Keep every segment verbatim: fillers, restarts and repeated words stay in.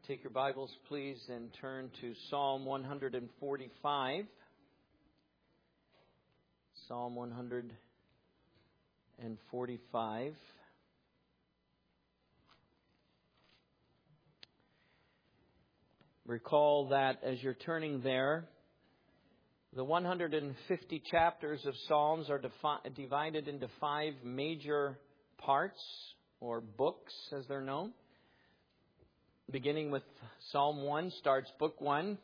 Take your Bibles, please, and turn to Psalm one forty-five. Psalm one forty-five. Recall that as you're turning there, the one hundred fifty chapters of Psalms are defi- divided into five major parts, or books as they're known. Beginning with Psalm one starts Book one.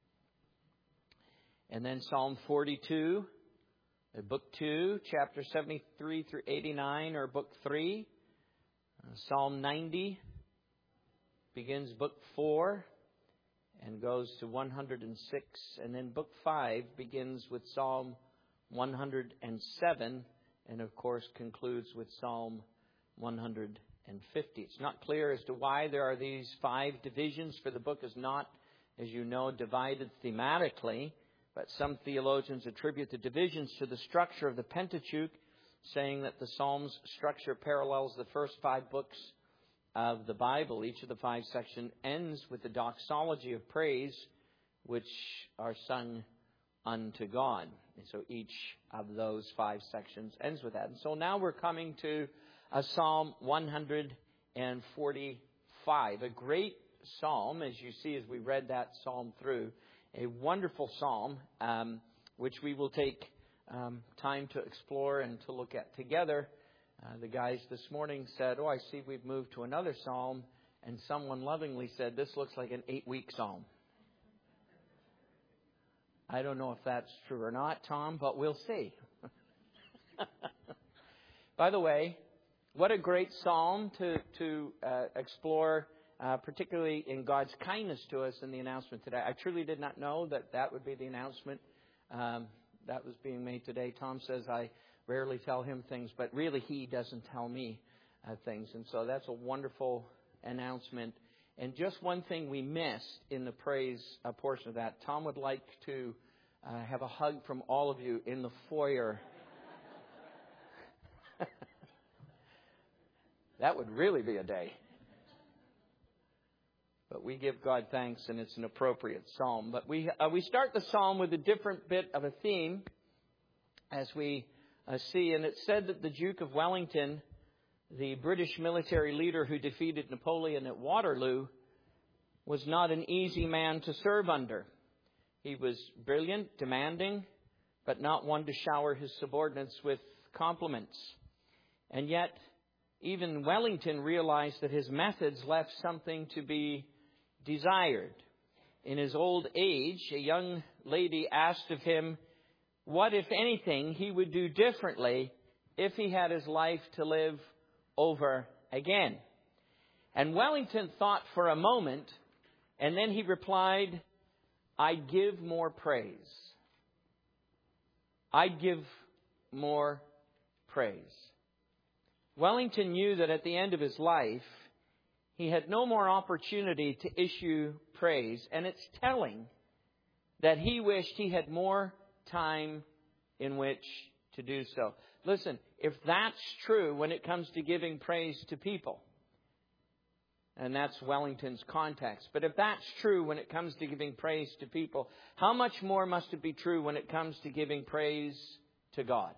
And then Psalm forty-two, Book two, chapter seventy-three through eighty-nine, or Book three. Uh, Psalm ninety begins Book four and goes to one hundred six. And then Book five begins with Psalm one hundred seven and, of course, concludes with Psalm one hundred fifty. It's not clear as to why there are these five divisions, for the book is not, as you know, divided thematically, but some theologians attribute the divisions to the structure of the Pentateuch, saying that the Psalms structure parallels the first five books of the Bible. Each of the five sections ends with the doxology of praise, which are sung unto God. And so each of those five sections ends with that. And so now we're coming to a Psalm one forty-five, a great psalm, as you see as we read that psalm through, a wonderful psalm, um, which we will take um, time to explore and to look at together. Uh, the guys this morning said, oh, I see we've moved to another psalm, and someone lovingly said, this looks like an eight-week psalm. I don't know if that's true or not, Tom, but we'll see. By the way, what a great psalm to, to uh, explore, uh, particularly in God's kindness to us in the announcement today. I truly did not know that that would be the announcement um, that was being made today. Tom says I rarely tell him things, but really he doesn't tell me uh, things. And so that's a wonderful announcement. And just one thing we missed in the praise uh, portion of that. Tom would like to uh, have a hug from all of you in the foyer. That would really be a day. But we give God thanks, and it's an appropriate psalm. But we uh, we start the psalm with a different bit of a theme, as we uh, see. And it's said that the Duke of Wellington, the British military leader who defeated Napoleon at Waterloo, was not an easy man to serve under. He was brilliant, demanding, but not one to shower his subordinates with compliments. And yet, even Wellington realized that his methods left something to be desired. In his old age, a young lady asked of him what, if anything, he would do differently if he had his life to live over again. And Wellington thought for a moment, and then he replied, I'd give more praise. I'd give more praise. Wellington knew that at the end of his life, he had no more opportunity to issue praise. And it's telling that he wished he had more time in which to do so. Listen, if that's true when it comes to giving praise to people, and that's Wellington's context, but if that's true when it comes to giving praise to people, how much more must it be true when it comes to giving praise to God?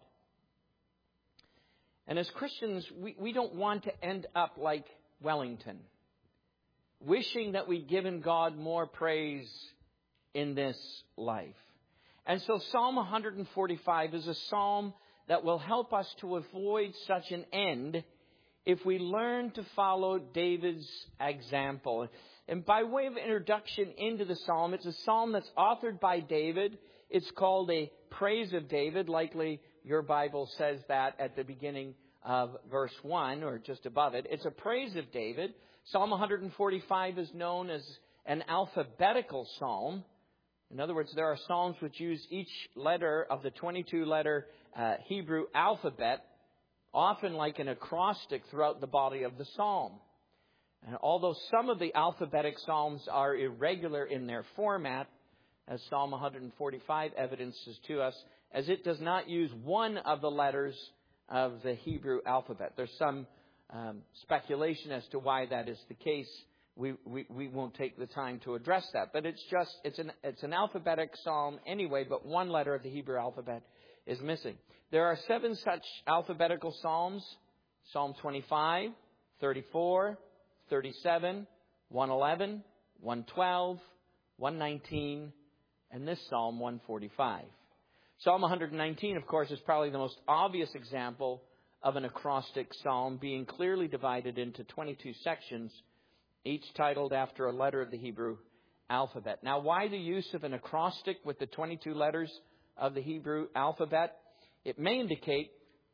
And as Christians, we, we don't want to end up like Wellington, wishing that we'd given God more praise in this life. And so Psalm one forty-five is a psalm that will help us to avoid such an end if we learn to follow David's example. And by way of introduction into the psalm, it's a psalm that's authored by David. It's called a praise of David. Likely your Bible says that at the beginning of verse one, or just above it. It's a praise of David. Psalm one forty-five is known as an alphabetical psalm. In other words, there are psalms which use each letter of the twenty-two letter uh, Hebrew alphabet, often like an acrostic throughout the body of the psalm. And although some of the alphabetic psalms are irregular in their format, as Psalm one forty-five evidences to us, as it does not use one of the letters of the Hebrew alphabet. There's some um, speculation as to why that is the case, we, we, we won't take the time to address that. But it's just, it's an, it's an alphabetic psalm anyway, but one letter of the Hebrew alphabet is missing. There are seven such alphabetical psalms: Psalm twenty-five, thirty-four, thirty-seven, one eleven, one twelve, one nineteen, and this Psalm one forty-five. Psalm one nineteen, of course, is probably the most obvious example of an acrostic psalm, being clearly divided into twenty-two sections, each titled after a letter of the Hebrew alphabet. Now, why the use of an acrostic with the twenty-two letters of the Hebrew alphabet? It may indicate,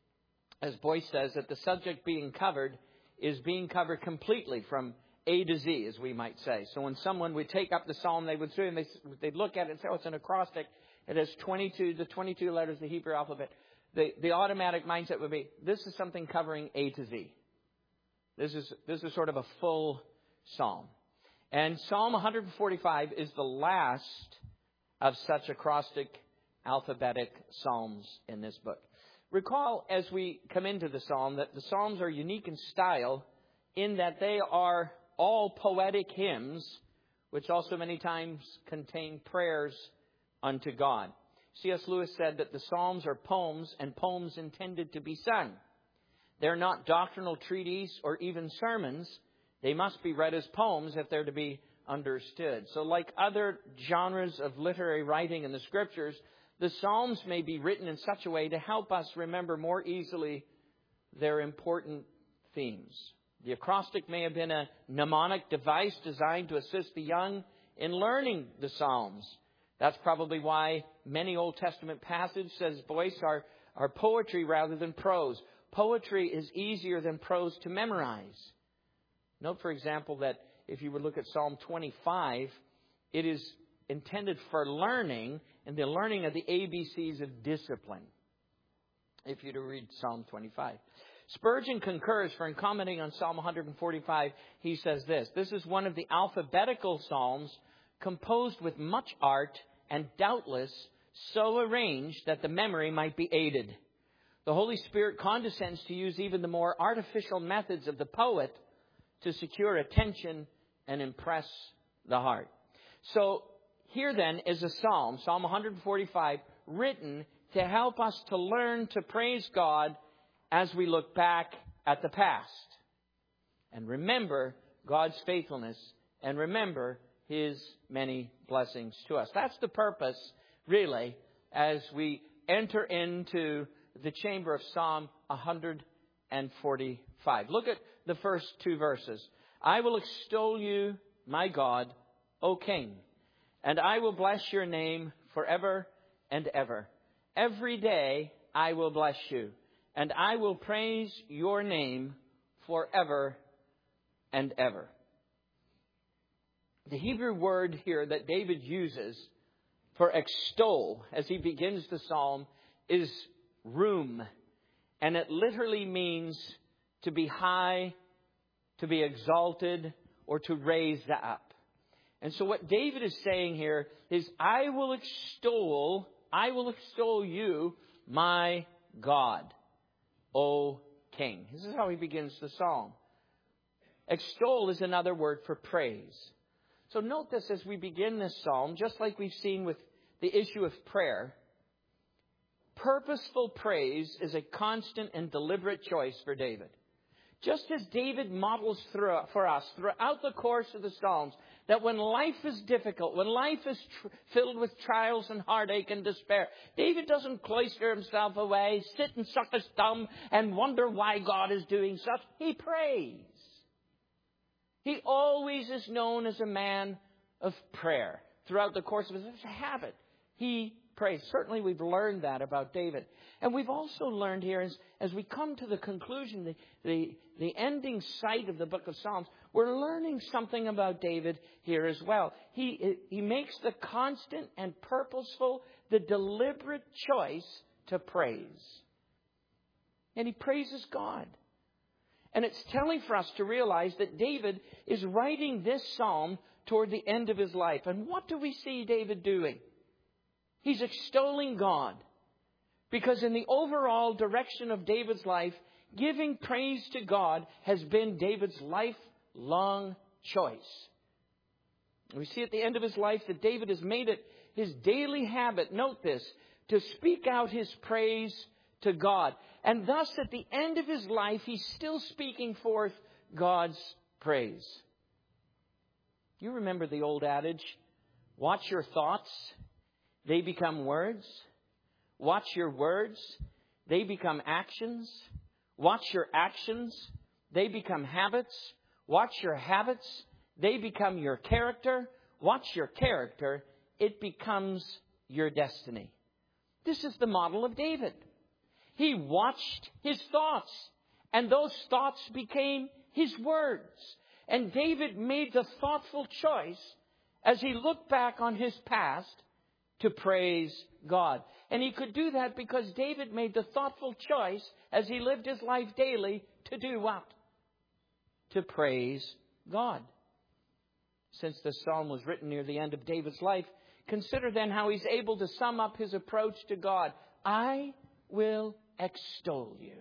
as Boyce says, that the subject being covered is being covered completely from A to Z, as we might say. So when someone would take up the psalm, they would see and they, they'd look at it and say, oh, it's an acrostic. It has twenty-two, the twenty-two letters of the Hebrew alphabet. The, the automatic mindset would be, this is something covering A to Z. This is, this is sort of a full psalm. And Psalm one forty-five is the last of such acrostic alphabetic psalms in this book. Recall, as we come into the psalm, that the psalms are unique in style in that they are all poetic hymns, which also many times contain prayers unto God. C S Lewis said that the psalms are poems, and poems intended to be sung. They're not doctrinal treatises or even sermons. They must be read as poems if they're to be understood. So like other genres of literary writing in the Scriptures, the Psalms may be written in such a way to help us remember more easily their important themes. The acrostic may have been a mnemonic device designed to assist the young in learning the Psalms. That's probably why many Old Testament passages, says Boyce, are, are poetry rather than prose. Poetry is easier than prose to memorize. Note, for example, that if you would look at Psalm twenty-five, it is intended for learning, and the learning of the A B Cs of discipline, if you to read Psalm twenty-five. Spurgeon concurs, for in commenting on Psalm one forty-five, he says this: this is one of the alphabetical psalms composed with much art and doubtless so arranged that the memory might be aided. The Holy Spirit condescends to use even the more artificial methods of the poet to secure attention and impress the heart. So here then is a psalm, Psalm one forty-five, written to help us to learn to praise God as we look back at the past and remember God's faithfulness and remember His many blessings to us. That's the purpose, really, as we enter into the chamber of Psalm one forty-five. Look at the first two verses. I will extol you, my God, O King, and I will bless your name forever and ever. Every day I will bless you, and I will praise your name forever and ever. The Hebrew word here that David uses for extol as he begins the psalm is room. And it literally means to be high, to be exalted, or to raise up. And so what David is saying here is, I will extol, I will extol you, my God, O King. This is how he begins the psalm. Extol is another word for praise. So note this as we begin this psalm, just like we've seen with the issue of prayer. Purposeful praise is a constant and deliberate choice for David. Just as David models through, for us throughout the course of the Psalms, that when life is difficult, when life is tr- filled with trials and heartache and despair, David doesn't cloister himself away, sit and suck his thumb and wonder why God is doing such. He prays. He always is known as a man of prayer. Throughout the course of his life, it's a habit. He prays. Certainly we've learned that about David. And we've also learned here, as, as we come to the conclusion, the, the, the ending sight of the book of Psalms, we're learning something about David here as well. He, he makes the constant and purposeful, the deliberate choice to praise. And he praises God. And it's telling for us to realize that David is writing this psalm toward the end of his life. And what do we see David doing? He's extolling God. Because in the overall direction of David's life, giving praise to God has been David's lifelong choice. We see at the end of his life that David has made it his daily habit, note this, to speak out his praise to God. And thus, at the end of his life, he's still speaking forth God's praise. You remember the old adage, watch your thoughts, they become words. Watch your words, they become actions. Watch your actions, they become habits. Watch your habits, they become your character. Watch your character, it becomes your destiny. This is the model of David. He watched his thoughts, and those thoughts became his words. And David made the thoughtful choice as he looked back on his past to praise God. And he could do that because David made the thoughtful choice as he lived his life daily to do what? To praise God. Since this psalm was written near the end of David's life, consider then how he's able to sum up his approach to God. I will extol you.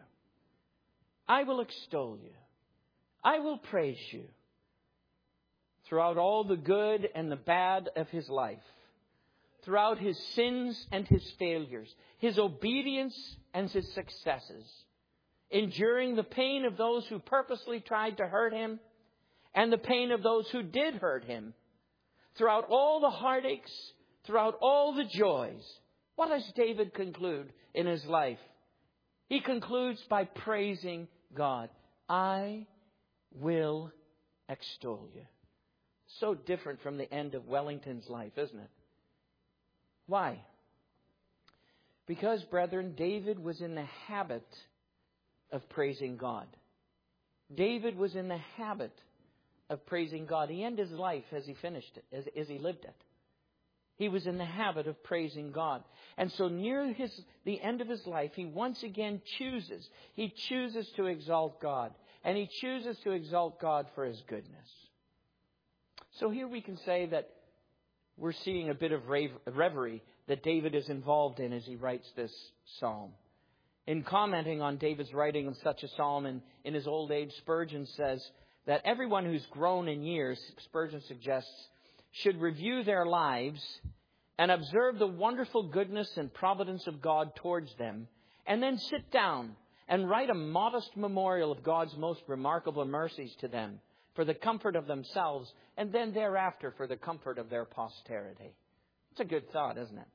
I will extol you. I will praise you. Throughout all the good and the bad of his life, throughout his sins and his failures, his obedience and his successes, enduring the pain of those who purposely tried to hurt him and the pain of those who did hurt him, throughout all the heartaches, throughout all the joys, what does David conclude in his life? He concludes by praising God. I will extol you. So different from the end of Wellington's life, isn't it? Why? Because, brethren, David was in the habit of praising God. David was in the habit of praising God. He ended his life as he finished it, as, as he lived it. He was in the habit of praising God. And so near his, the end of his life, he once again chooses. He chooses to exalt God. And he chooses to exalt God for his goodness. So here we can say that we're seeing a bit of reverie that David is involved in as he writes this psalm. In commenting on David's writing of such a psalm in, in his old age, Spurgeon says that everyone who's grown in years, Spurgeon suggests, should review their lives and observe the wonderful goodness and providence of God towards them, and then sit down and write a modest memorial of God's most remarkable mercies to them for the comfort of themselves, and then thereafter for the comfort of their posterity. It's a good thought, isn't it?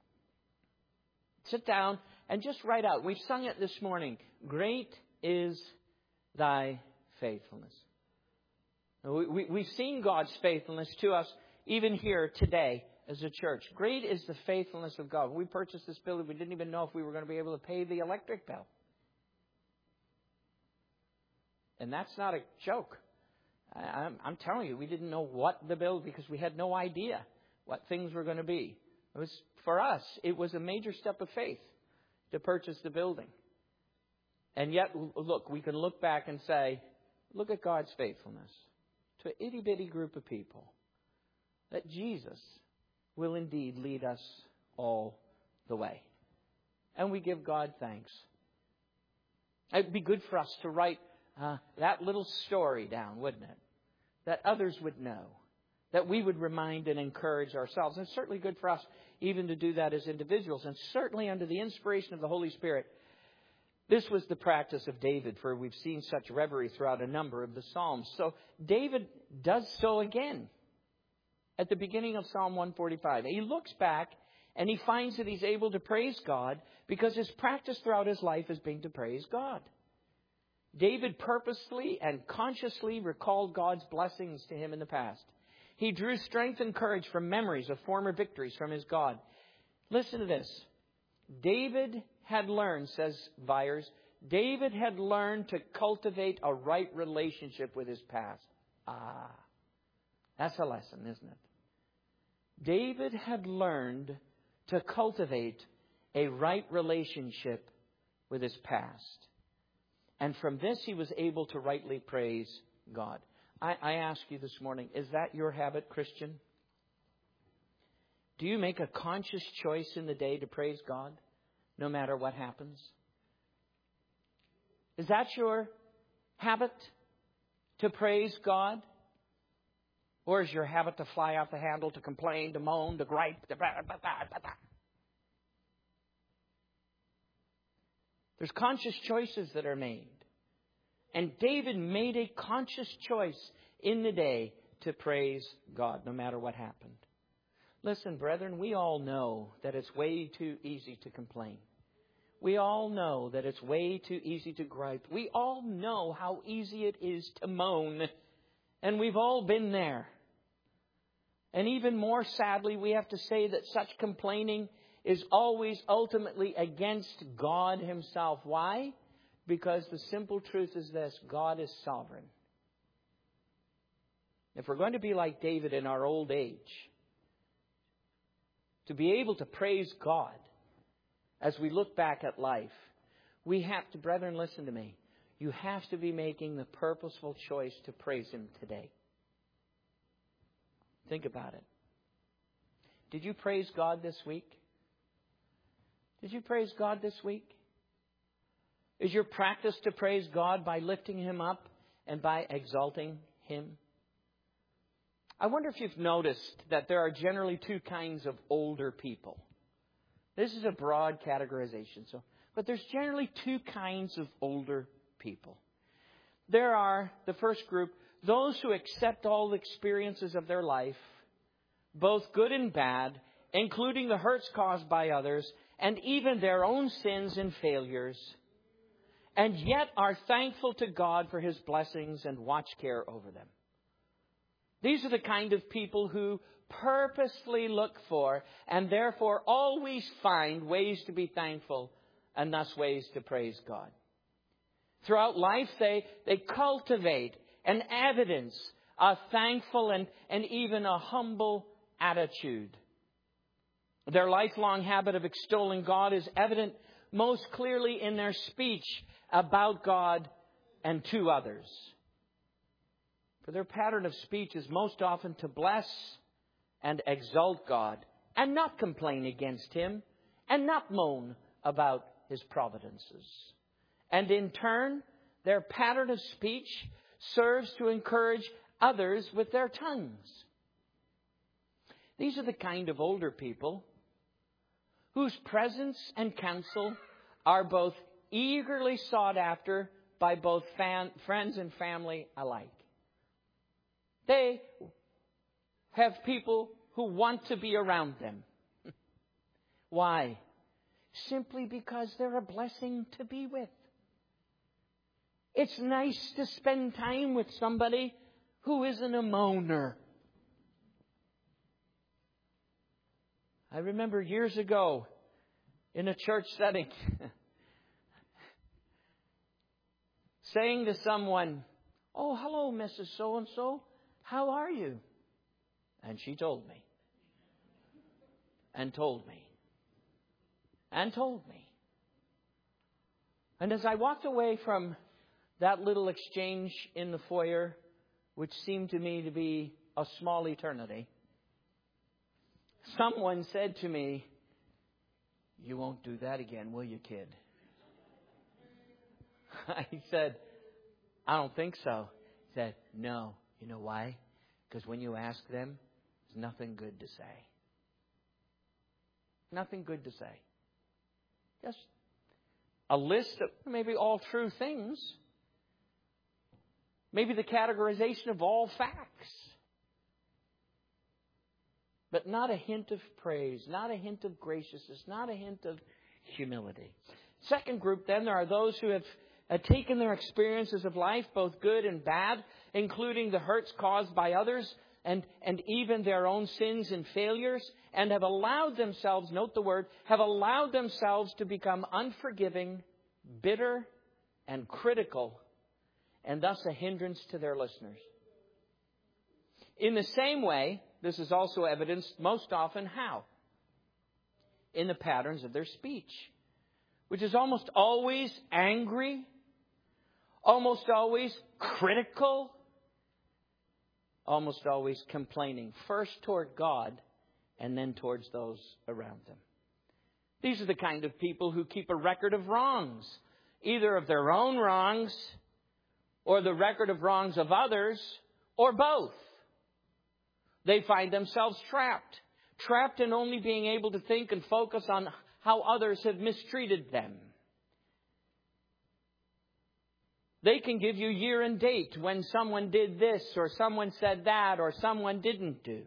Sit down and just write out. We've sung it this morning. Great is thy faithfulness. We, we, we've seen God's faithfulness to us even here today as a church. Great is the faithfulness of God. When we purchased this building, we didn't even know if we were going to be able to pay the electric bill. And that's not a joke. I, I'm, I'm telling you, we didn't know what the bill, because we had no idea what things were going to be. It was, for us, it was a major step of faith to purchase the building. And yet, look, we can look back and say, look at God's faithfulness to an itty-bitty group of people, that Jesus will indeed lead us all the way. And we give God thanks. It'd be good for us to write uh, that little story down, wouldn't it? That others would know, that we would remind and encourage ourselves. And it's certainly good for us even to do that as individuals, and certainly under the inspiration of the Holy Spirit. This was the practice of David, for we've seen such reverie throughout a number of the Psalms. So David does so again at the beginning of Psalm one forty-five. He looks back and he finds that he's able to praise God because his practice throughout his life has been to praise God. David purposely and consciously recalled God's blessings to him in the past. He drew strength and courage from memories of former victories from his God. Listen to this. David had learned, says Byers, David had learned to cultivate a right relationship with his past. Ah, that's a lesson, isn't it? David had learned to cultivate a right relationship with his past. And from this, he was able to rightly praise God. I, I ask you this morning, is that your habit, Christian? Do you make a conscious choice in the day to praise God, no matter what happens? Is that your habit, to praise God? Or is your habit to fly off the handle, to complain, to moan, to gripe, to blah, blah, blah, blah, blah. There's conscious choices that are made. And David made a conscious choice in the day to praise God, no matter what happened. Listen, brethren, we all know that it's way too easy to complain. We all know that it's way too easy to gripe. We all know how easy it is to moan. And we've all been there. And even more sadly, we have to say that such complaining is always ultimately against God Himself. Why? Because the simple truth is this: God is sovereign. If we're going to be like David in our old age, to be able to praise God as we look back at life, we have to, brethren, listen to me. You have to be making the purposeful choice to praise Him today. Think about it. Did you praise God this week? Did you praise God this week? Is your practice to praise God by lifting Him up and by exalting Him? I wonder if you've noticed that there are generally two kinds of older people. This is a broad categorization, so but there's generally two kinds of older people. There are, the first group, those who accept all the experiences of their life, both good and bad, including the hurts caused by others, and even their own sins and failures, and yet are thankful to God for His blessings and watch care over them. These are the kind of people who purposely look for and therefore always find ways to be thankful and thus ways to praise God. Throughout life, they, they cultivate an evidence, a thankful and, and even a humble attitude. Their lifelong habit of extolling God is evident most clearly in their speech about God and to others. For their pattern of speech is most often to bless and exalt God and not complain against Him and not moan about His providences. And in turn, their pattern of speech serves to encourage others with their tongues. These are the kind of older people whose presence and counsel are both eagerly sought after by both fan, friends and family alike. They have people who want to be around them. Why? Simply because they're a blessing to be with. It's nice to spend time with somebody who isn't a moaner. I remember years ago in a church setting saying to someone, "Oh, hello, Missus So-and-so. How are you?" And she told me. And told me. And told me. And as I walked away from that little exchange in the foyer, which seemed to me to be a small eternity, someone said to me, "You won't do that again, will you, kid?" I said, "I don't think so." He said, "No. You know why? Because when you ask them, there's nothing good to say. Nothing good to say. Just a list of maybe all true things. Maybe the categorization of all facts. But not a hint of praise, not a hint of graciousness, not a hint of humility." Second group, then, there are those who have uh, taken their experiences of life, both good and bad, including the hurts caused by others and, and even their own sins and failures, and have allowed themselves, note the word, have allowed themselves to become unforgiving, bitter, and critical, and thus a hindrance to their listeners. In the same way, this is also evidenced most often how? In the patterns of their speech, which is almost always angry, almost always critical, almost always complaining, first toward God and then towards those around them. These are the kind of people who keep a record of wrongs, either of their own wrongs or the record of wrongs of others, or both. They find themselves trapped. Trapped in only being able to think and focus on how others have mistreated them. They can give you year and date when someone did this or someone said that or someone didn't do.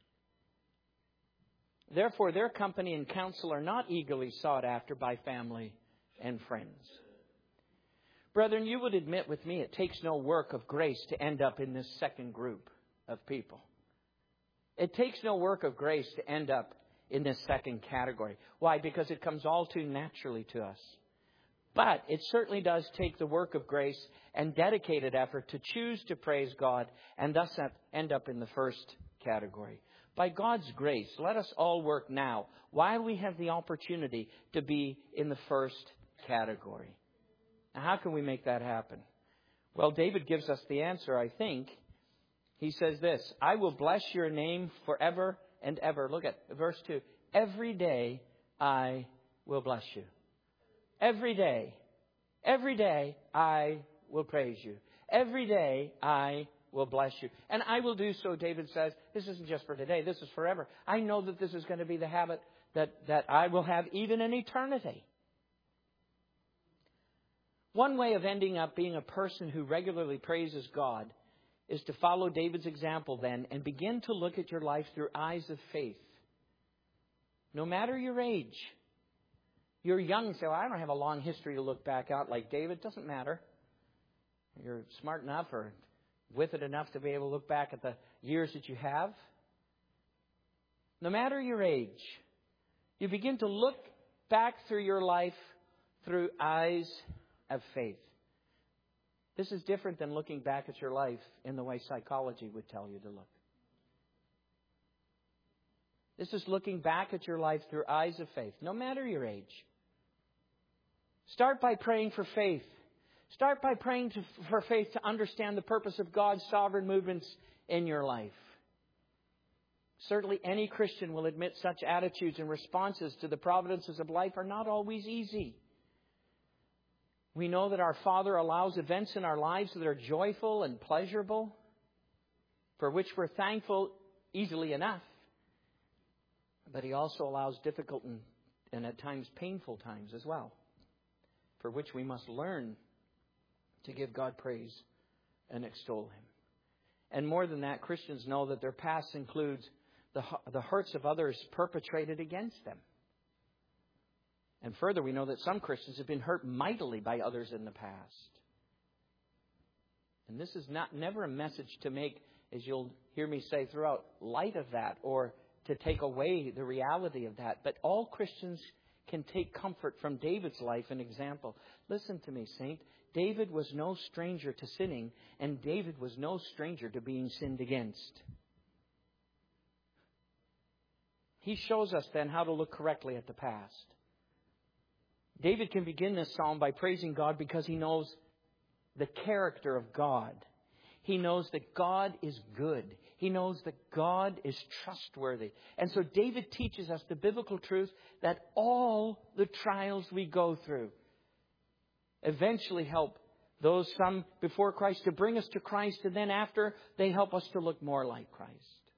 Therefore, their company and counsel are not eagerly sought after by family and friends. Brethren, you would admit with me it takes no work of grace to end up in this second group of people. It takes no work of grace to end up in this second category. Why? Because it comes all too naturally to us. But it certainly does take the work of grace and dedicated effort to choose to praise God and thus end up in the first category. By God's grace, let us all work now while we have the opportunity to be in the first category. Now, how can we make that happen? Well, David gives us the answer, I think. He says this, I will bless your name forever and ever. Look at verse two. Every day I will bless you. Every day. Every day I will praise you. Every day I will bless you. And I will do so, David says. This isn't just for today. This is forever. I know that this is going to be the habit that, that I will have even in eternity. One way of ending up being a person who regularly praises God is to follow David's example then and begin to look at your life through eyes of faith. No matter your age. You're young and say, well, I don't have a long history to look back at like David. Doesn't matter. You're smart enough or with it enough to be able to look back at the years that you have. No matter your age, you begin to look back through your life through eyes of faith. This is different than looking back at your life in the way psychology would tell you to look. This is looking back at your life through eyes of faith, no matter your age. Start by praying for faith. Start by praying to, for faith to understand the purpose of God's sovereign movements in your life. Certainly any Christian will admit such attitudes and responses to the providences of life are not always easy. We know that our Father allows events in our lives that are joyful and pleasurable, for which we're thankful easily enough. But He also allows difficult and, and at times painful times as well, for which we must learn to give God praise and extol Him. And more than that, Christians know that their past includes the, the hurts of others perpetrated against them. And further, we know that some Christians have been hurt mightily by others in the past. And this is not never a message to make, as you'll hear me say throughout, light of that or to take away the reality of that. But all Christians can take comfort from David's life and example. Listen to me, saint. David was no stranger to sinning, and David was no stranger to being sinned against. He shows us then how to look correctly at the past. David can begin this psalm by praising God because he knows the character of God. He knows that God is good. He knows that God is trustworthy. And so David teaches us the biblical truth that all the trials we go through eventually help those some before Christ to bring us to Christ, and then after they help us to look more like Christ.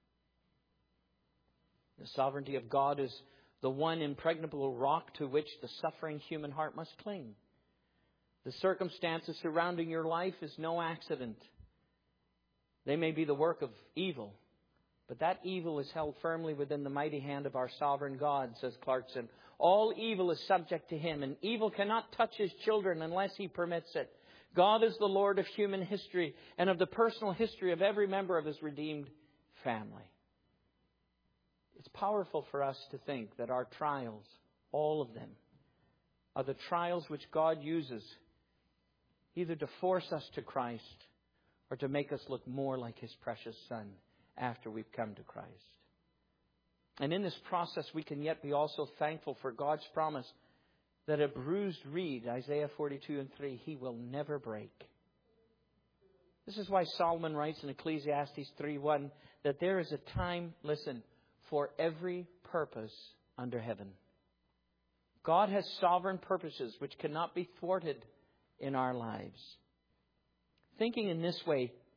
The sovereignty of God is the one impregnable rock to which the suffering human heart must cling. The circumstances surrounding your life is no accident. They may be the work of evil, but that evil is held firmly within the mighty hand of our sovereign God, says Clarkson. All evil is subject to Him, and evil cannot touch His children unless He permits it. God is the Lord of human history and of the personal history of every member of His redeemed family. It's powerful for us to think that our trials, all of them, are the trials which God uses either to force us to Christ or to make us look more like His precious Son after we've come to Christ. And in this process, we can yet be also thankful for God's promise that a bruised reed, Isaiah forty-two and three, He will never break. This is why Solomon writes in Ecclesiastes three one that there is a time, listen, for every purpose under heaven. God has sovereign purposes which cannot be thwarted in our lives. Thinking in this way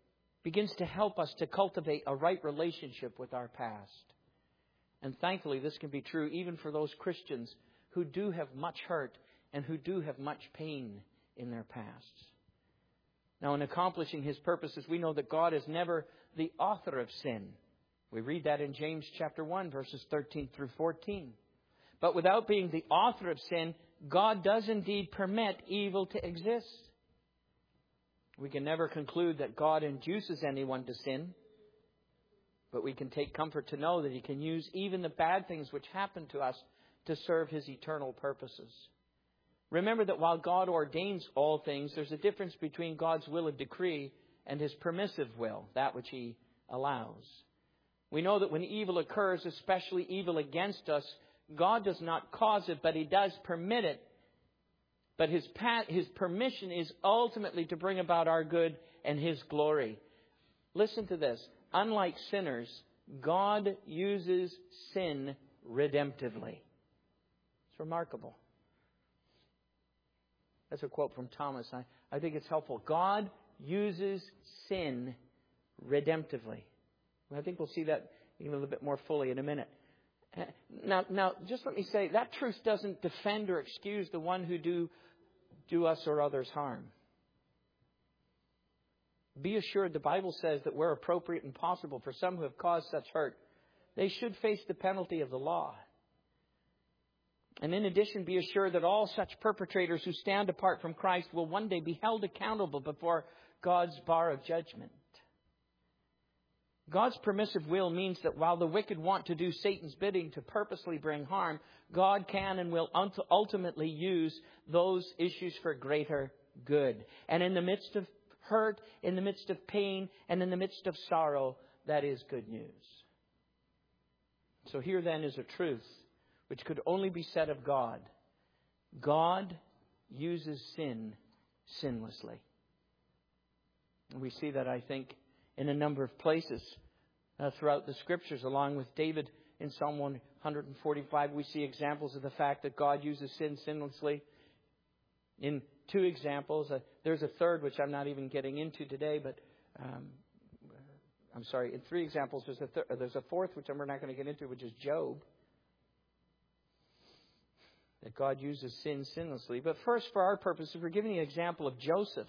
begins to help us to cultivate a right relationship with our past. And thankfully, this can be true even for those Christians who do have much hurt and who do have much pain in their pasts. Now, in accomplishing His purposes, we know that God is never the author of sin. We read that in James chapter one, verses thirteen through fourteen. But without being the author of sin, God does indeed permit evil to exist. We can never conclude that God induces anyone to sin, but we can take comfort to know that He can use even the bad things which happen to us to serve His eternal purposes. Remember that while God ordains all things, there's a difference between God's will and decree and His permissive will, that which He allows. We know that when evil occurs, especially evil against us, God does not cause it, but He does permit it. But His, pat, His permission is ultimately to bring about our good and His glory. Listen to this. Unlike sinners, God uses sin redemptively. It's remarkable. That's a quote from Thomas. I, I think it's helpful. God uses sin redemptively. I think we'll see that even a little bit more fully in a minute. Now, now, just let me say, that truth doesn't defend or excuse the one who do, do us or others harm. Be assured, the Bible says that where appropriate and possible for some who have caused such hurt, they should face the penalty of the law. And in addition, be assured that all such perpetrators who stand apart from Christ will one day be held accountable before God's bar of judgment. God's permissive will means that while the wicked want to do Satan's bidding to purposely bring harm, God can and will ultimately use those issues for greater good. And in the midst of hurt, in the midst of pain, and in the midst of sorrow, that is good news. So here then is a truth which could only be said of God. God uses sin sinlessly. And we see that, I think, in a number of places uh, throughout the Scriptures. Along with David in Psalm one forty-five, we see examples of the fact that God uses sin sinlessly. In two examples, uh, there's a third which I'm not even getting into today, but um, I'm sorry, in three examples, there's a, th- there's a fourth which we're not going to get into, which is Job. That God uses sin sinlessly. But first, for our purposes, we're giving an example of Joseph.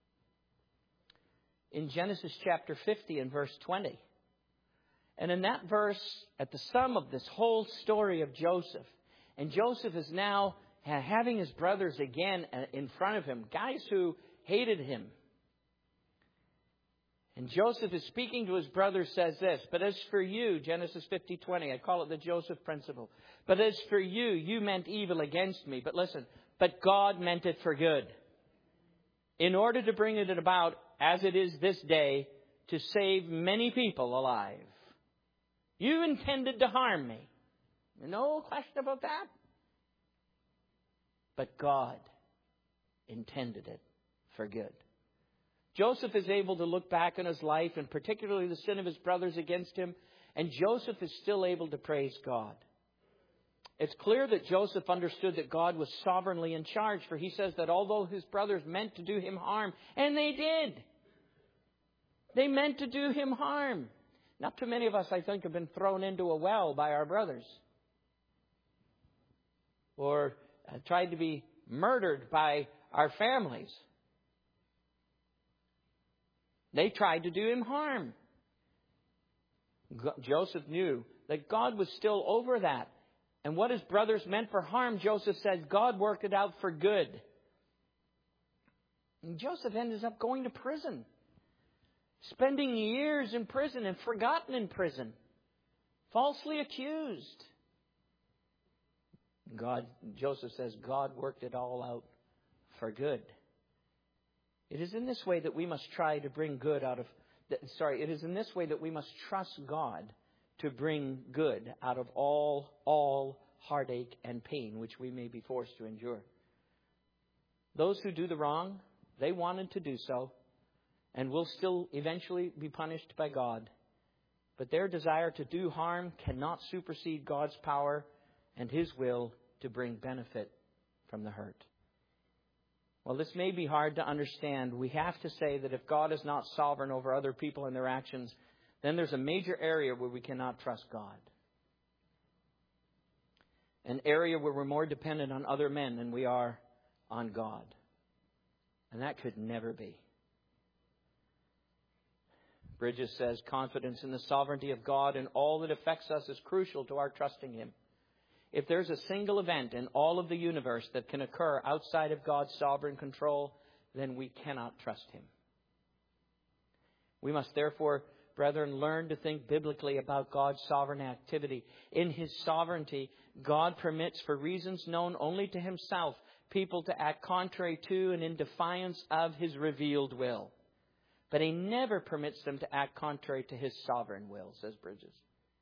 In Genesis chapter fifty and verse twenty. And in that verse, at the sum of this whole story of Joseph, and Joseph is now having his brothers again in front of him, guys who hated him. And Joseph is speaking to his brothers, says this, but as for you, Genesis fifty twenty, I call it the Joseph principle. But as for you, you meant evil against me. But listen, but God meant it for good, in order to bring it about, as it is this day, to save many people alive. You intended to harm me. No question about that. But God intended it for good. Joseph is able to look back on his life, and particularly the sin of his brothers against him, and Joseph is still able to praise God. It's clear that Joseph understood that God was sovereignly in charge, for he says that although his brothers meant to do him harm, and they did, they meant to do him harm. Not too many of us, I think, have been thrown into a well by our brothers, or uh, tried to be murdered by our families. They tried to do him harm. Joseph knew that God was still over that. And what his brothers meant for harm, Joseph said, God worked it out for good. And Joseph ended up going to prison, spending years in prison and forgotten in prison, falsely accused. God, Joseph says, God worked it all out for good. It is in this way that we must try to bring good out of, sorry, it is in this way that we must trust God to bring good out of all, all heartache and pain which we may be forced to endure. Those who do the wrong, they wanted to do so, and will still eventually be punished by God. But their desire to do harm cannot supersede God's power and His will to bring benefit from the hurt. Well, this may be hard to understand. We have to say that if God is not sovereign over other people and their actions, then there's a major area where we cannot trust God. An area where we're more dependent on other men than we are on God. And that could never be. Bridges says, confidence in the sovereignty of God and all that affects us is crucial to our trusting Him. If there's a single event in all of the universe that can occur outside of God's sovereign control, then we cannot trust Him. We must therefore, brethren, learn to think biblically about God's sovereign activity. In His sovereignty, God permits, for reasons known only to Himself, people to act contrary to and in defiance of His revealed will. But He never permits them to act contrary to His sovereign will, says Bridges.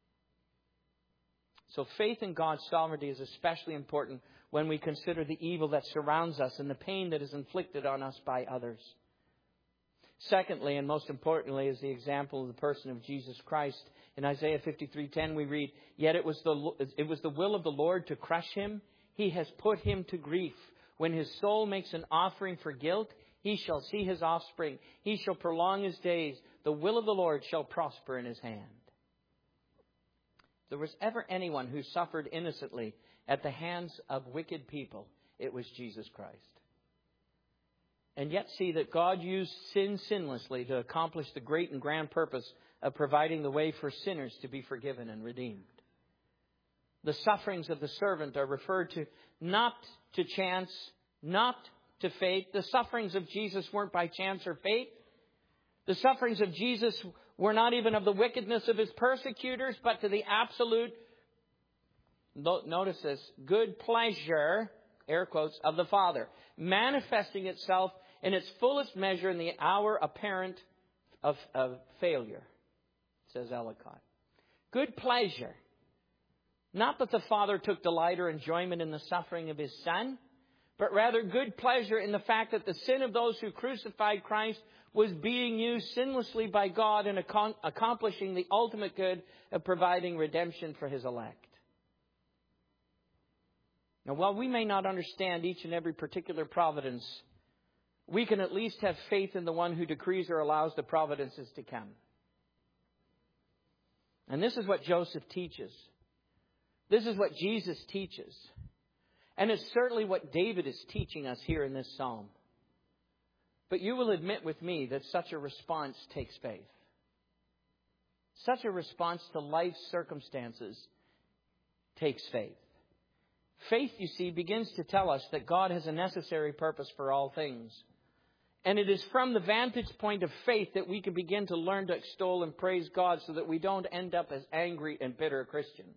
So faith in God's sovereignty is especially important when we consider the evil that surrounds us and the pain that is inflicted on us by others. Secondly, and most importantly, is the example of the person of Jesus Christ. In Isaiah fifty-three ten we read, "Yet it was the it was the will of the Lord to crush him. He has put him to grief. When his soul makes an offering for guilt, he shall see his offspring. He shall prolong his days. The will of the Lord shall prosper in his hand." If there was ever anyone who suffered innocently at the hands of wicked people, it was Jesus Christ. And yet see that God used sin sinlessly to accomplish the great and grand purpose of providing the way for sinners to be forgiven and redeemed. The sufferings of the servant are referred to not to chance, not to fate. The sufferings of Jesus weren't by chance or fate. The sufferings of Jesus were not even of the wickedness of his persecutors, but to the absolute, notice this, good pleasure, air quotes, of the Father, manifesting itself in its fullest measure in the hour apparent of, of failure, says Ellicott. Good pleasure. Not that the Father took delight or enjoyment in the suffering of his Son, but rather good pleasure in the fact that the sin of those who crucified Christ was being used sinlessly by God in ac- accomplishing the ultimate good of providing redemption for his elect. Now, while we may not understand each and every particular providence, we can at least have faith in the one who decrees or allows the providences to come. And this is what Joseph teaches. This is what Jesus teaches. And it's certainly what David is teaching us here in this psalm. But you will admit with me that such a response takes faith. Such a response to life's circumstances takes faith. Faith, you see, begins to tell us that God has a necessary purpose for all things. And it is from the vantage point of faith that we can begin to learn to extol and praise God so that we don't end up as angry and bitter Christians.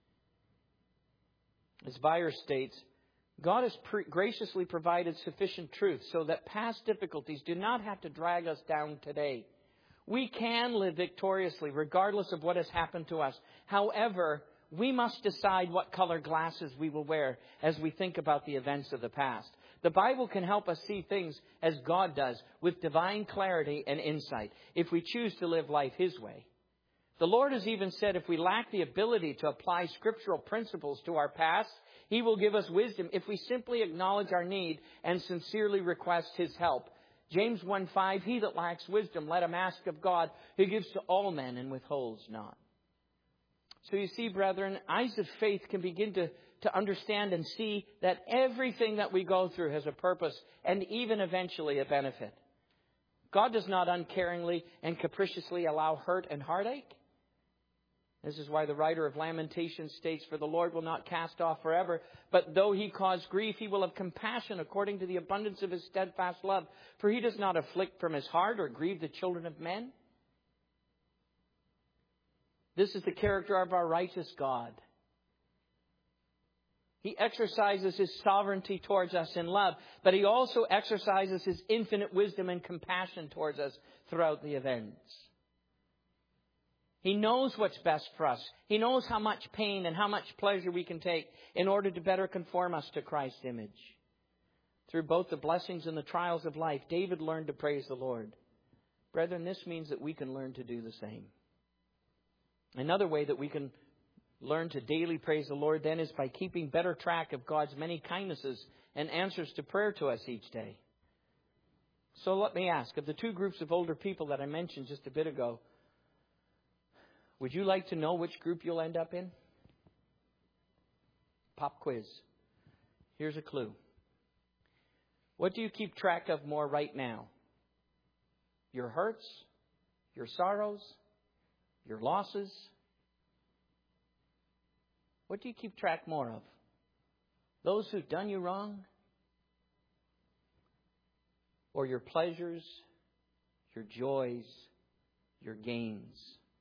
As Beyer states, God has pre- graciously provided sufficient truth so that past difficulties do not have to drag us down today. We can live victoriously regardless of what has happened to us. However, we must decide what color glasses we will wear as we think about the events of the past. The Bible can help us see things as God does, with divine clarity and insight, if we choose to live life His way. The Lord has even said if we lack the ability to apply scriptural principles to our past, He will give us wisdom if we simply acknowledge our need and sincerely request His help. James one five, "He that lacks wisdom, let him ask of God, who gives to all men and withholds not." So you see, brethren, eyes of faith can begin to, to understand and see that everything that we go through has a purpose and even eventually a benefit. God does not uncaringly and capriciously allow hurt and heartache. This is why the writer of Lamentations states, "For the Lord will not cast off forever, but though He cause grief, He will have compassion according to the abundance of His steadfast love. For He does not afflict from His heart or grieve the children of men." This is the character of our righteous God. He exercises His sovereignty towards us in love, but He also exercises His infinite wisdom and compassion towards us throughout the events. He knows what's best for us. He knows how much pain and how much pleasure we can take in order to better conform us to Christ's image. Through both the blessings and the trials of life, David learned to praise the Lord. Brethren, this means that we can learn to do the same. Another way that we can learn to daily praise the Lord then is by keeping better track of God's many kindnesses and answers to prayer to us each day. So let me ask, of the two groups of older people that I mentioned just a bit ago, would you like to know which group you'll end up in? Pop quiz. Here's a clue. What do you keep track of more right now? Your hurts? Your sorrows? Your losses? What do you keep track more of? Those who've done you wrong? Or your pleasures, your joys, your gains?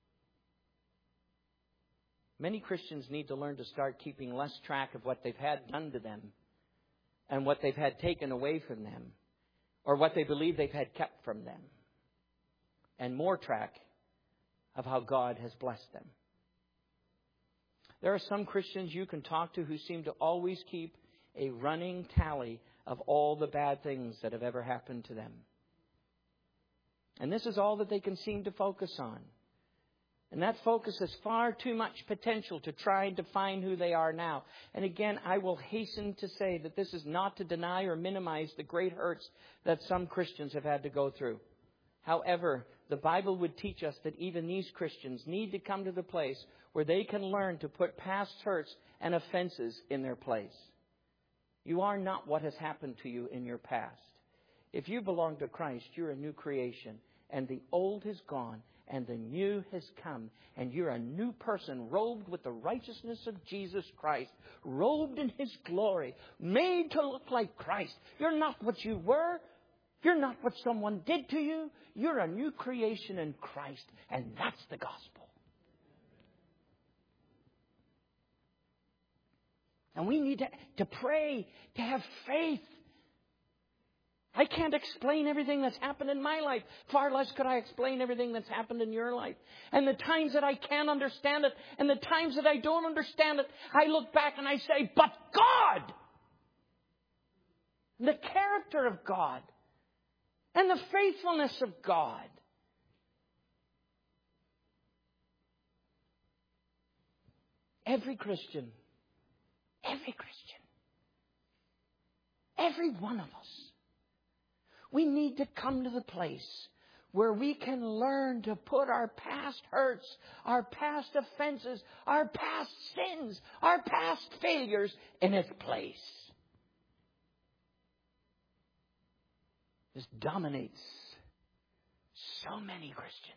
Many Christians need to learn to start keeping less track of what they've had done to them and what they've had taken away from them, or what they believe they've had kept from them, and more track of how God has blessed them. There are some Christians you can talk to who seem to always keep a running tally of all the bad things that have ever happened to them. And this is all that they can seem to focus on. And that focus has far too much potential to try and define who they are now. And again, I will hasten to say that this is not to deny or minimize the great hurts that some Christians have had to go through. However, the Bible would teach us that even these Christians need to come to the place where they can learn to put past hurts and offenses in their place. You are not what has happened to you in your past. If you belong to Christ, you're a new creation, and the old has gone, and the new has come, and you're a new person, robed with the righteousness of Jesus Christ, robed in His glory, made to look like Christ. You're not what you were. You're not what someone did to you. You're a new creation in Christ, and that's the gospel. And we need to, to pray, to have faith. I can't explain everything that's happened in my life. Far less could I explain everything that's happened in your life. And the times that I can't understand it, and the times that I don't understand it, I look back and I say, but God! The character of God. And the faithfulness of God. Every Christian, every Christian, every one of us, we need to come to the place where we can learn to put our past hurts, our past offenses, our past sins, our past failures in its place. This dominates so many Christians.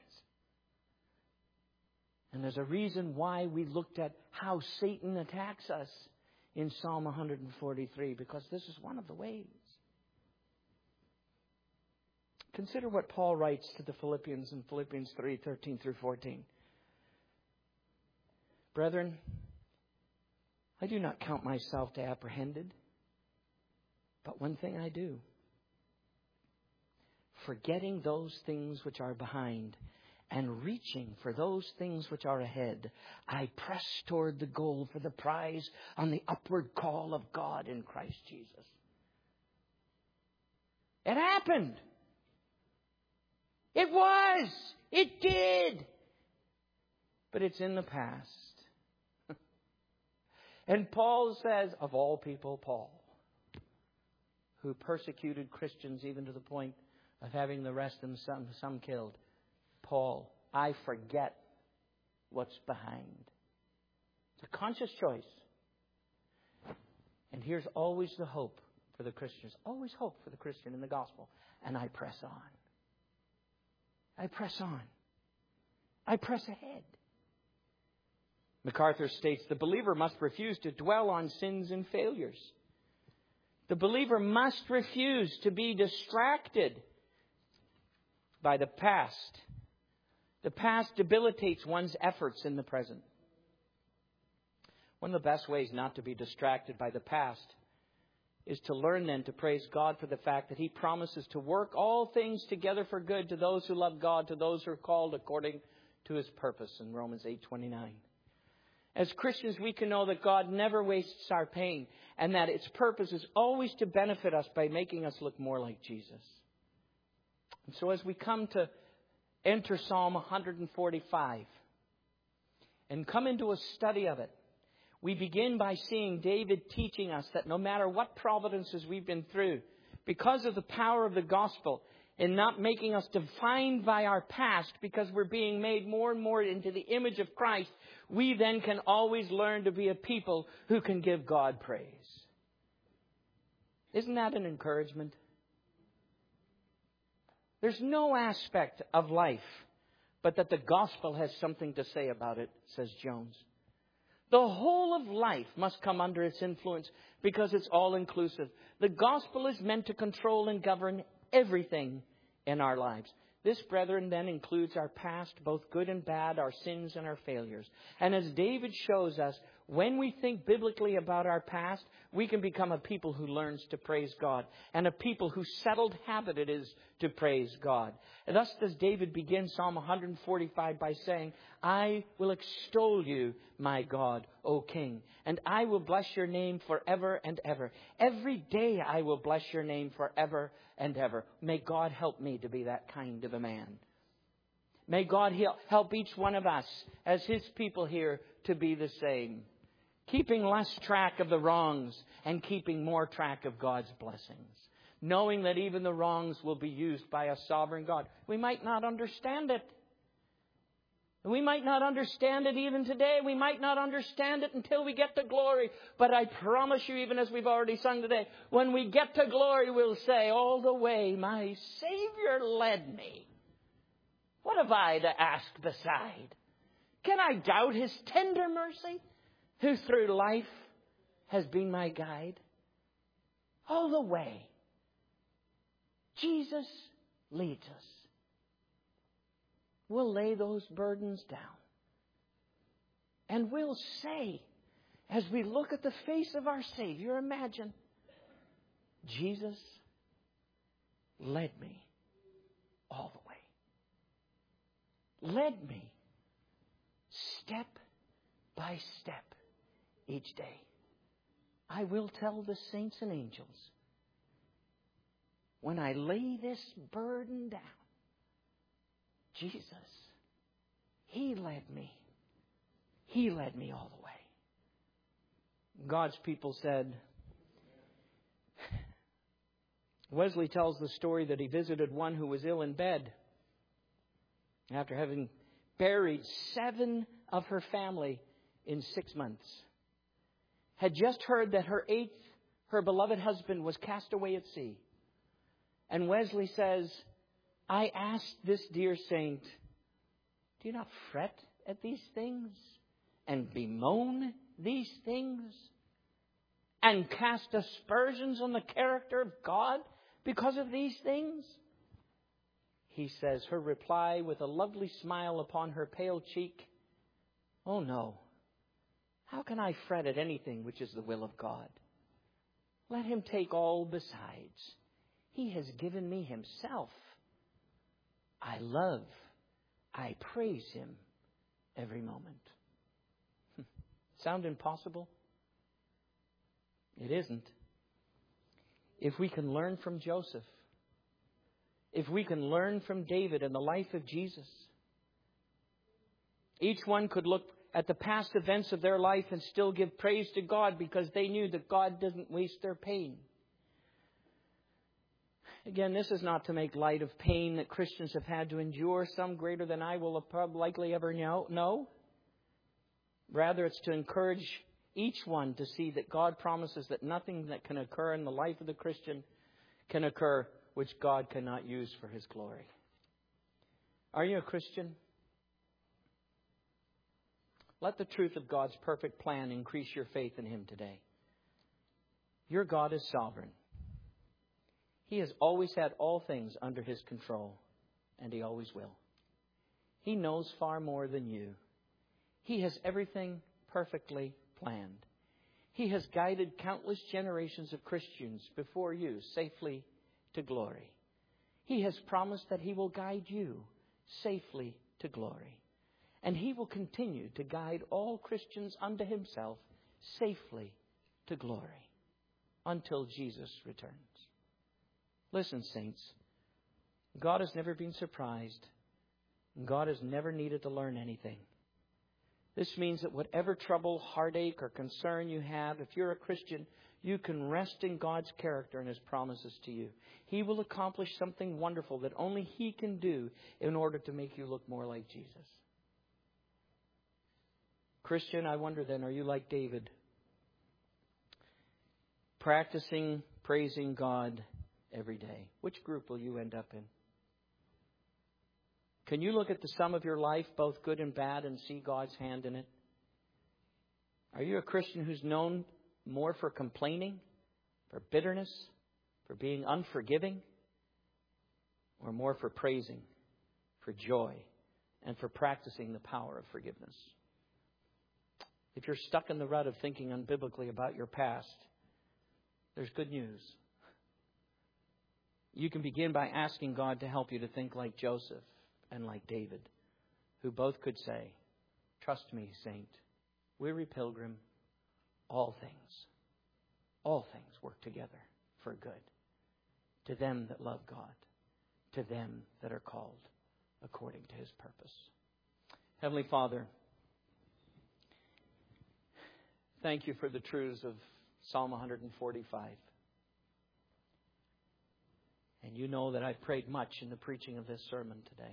And there's a reason why we looked at how Satan attacks us in Psalm one forty-three, because this is one of the ways. Consider what Paul writes to the Philippians in Philippians three, thirteen through fourteen. Brethren, I do not count myself to apprehended, but one thing I do. Forgetting those things which are behind and reaching for those things which are ahead, I press toward the goal for the prize on the upward call of God in Christ Jesus. It happened. It was. It did. But it's in the past. And Paul says, of all people, Paul, who persecuted Christians even to the point of having the rest of them, some, some killed. Paul, I forget what's behind. It's a conscious choice. And here's always the hope for the Christians. Always hope for the Christian in the gospel. And I press on. I press on. I press ahead. MacArthur states, the believer must refuse to dwell on sins and failures. The believer must refuse to be distracted by the past. The past debilitates one's efforts in the present. One of the best ways not to be distracted by the past is to learn then to praise God for the fact that He promises to work all things together for good to those who love God, to those who are called according to His purpose in Romans eight twenty-nine. As Christians, we can know that God never wastes our pain and that its purpose is always to benefit us by making us look more like Jesus. And so as we come to enter Psalm one forty-five and come into a study of it, we begin by seeing David teaching us that no matter what providences we've been through, because of the power of the gospel, in not making us defined by our past because we're being made more and more into the image of Christ, we then can always learn to be a people who can give God praise. Isn't that an encouragement? There's no aspect of life but that the gospel has something to say about it, says Jones. The whole of life must come under its influence because it's all-inclusive. The gospel is meant to control and govern everything in our lives. This, brethren, then includes our past, both good and bad, our sins and our failures. And as David shows us, when we think biblically about our past, we can become a people who learns to praise God and a people whose settled habit it is to praise God. And thus does David begin Psalm one forty-five by saying, I will extol you, my God, O King, and I will bless your name forever and ever. Every day I will bless your name forever and ever. May God help me to be that kind of a man. May God help each one of us as His people here to be the same. Keeping less track of the wrongs and keeping more track of God's blessings. Knowing that even the wrongs will be used by a sovereign God. We might not understand it. We might not understand it even today. We might not understand it until we get to glory. But I promise you, even as we've already sung today, when we get to glory, we'll say, all the way my Savior led me. What have I to ask beside? Can I doubt His tender mercy, who through life has been my guide? All the way, Jesus leads us. We'll lay those burdens down. And we'll say, as we look at the face of our Savior, imagine, Jesus led me all the way. Led me step by step each day. I will tell the saints and angels, when I lay this burden down, Jesus, He led me. He led me all the way. God's people said, Wesley tells the story that he visited one who was ill in bed after having buried seven of her family in six months. Had just heard that her eighth, her beloved husband, was cast away at sea. And Wesley says, I asked this dear saint, do you not fret at these things and bemoan these things and cast aspersions on the character of God because of these things? He says, her reply with a lovely smile upon her pale cheek, oh no, how can I fret at anything which is the will of God? Let Him take all besides. He has given me Himself. I love, I praise Him every moment. Sound impossible? It isn't. If we can learn from Joseph, if we can learn from David and the life of Jesus, each one could look at the past events of their life and still give praise to God because they knew that God doesn't waste their pain. Again, this is not to make light of pain that Christians have had to endure, some greater than I will likely ever know. No. Rather, it's to encourage each one to see that God promises that nothing that can occur in the life of the Christian can occur which God cannot use for His glory. Are you a Christian? Let the truth of God's perfect plan increase your faith in Him today. Your God is sovereign. He has always had all things under His control, and He always will. He knows far more than you. He has everything perfectly planned. He has guided countless generations of Christians before you safely to glory. He has promised that He will guide you safely to glory. And He will continue to guide all Christians unto Himself safely to glory until Jesus returns. Listen, saints, God has never been surprised. God has never needed to learn anything. This means that whatever trouble, heartache, or concern you have, if you're a Christian, you can rest in God's character and His promises to you. He will accomplish something wonderful that only He can do in order to make you look more like Jesus. Christian, I wonder then, are you like David? Practicing praising God every day. Which group will you end up in? Can you look at the sum of your life, both good and bad, and see God's hand in it? Are you a Christian who's known more for complaining, for bitterness, for being unforgiving, or more for praising, for joy, and for practicing the power of forgiveness? If you're stuck in the rut of thinking unbiblically about your past, there's good news. You can begin by asking God to help you to think like Joseph and like David, who both could say, "Trust me, saint, weary pilgrim, all things, all things work together for good to them that love God, to them that are called according to His purpose." Heavenly Father, thank you for the truths of Psalm one forty-five. And you know that I've prayed much in the preaching of this sermon today.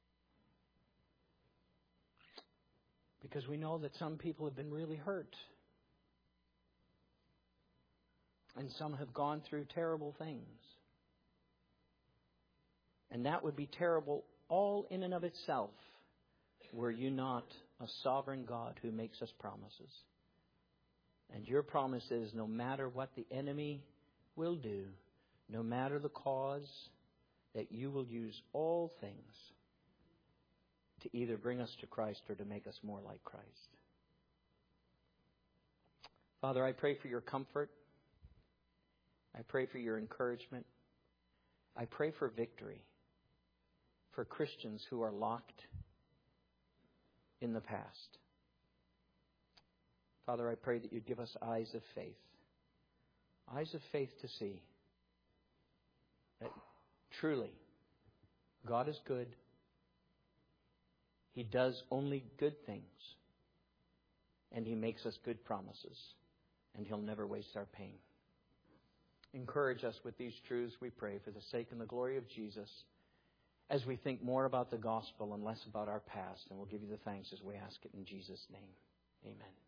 Because we know that some people have been really hurt. And some have gone through terrible things. And that would be terrible all in and of itself were you not a sovereign God who makes us promises. And your promise is no matter what the enemy will do, no matter the cause, that you will use all things to either bring us to Christ or to make us more like Christ. Father, I pray for your comfort. I pray for your encouragement. I pray for victory for Christians who are locked in the past. Father, I pray that you give us eyes of faith. Eyes of faith to see that truly God is good. He does only good things. And He makes us good promises. And He'll never waste our pain. Encourage us with these truths, we pray, for the sake and the glory of Jesus, as we think more about the gospel and less about our past. And we'll give you the thanks as we ask it in Jesus' name. Amen.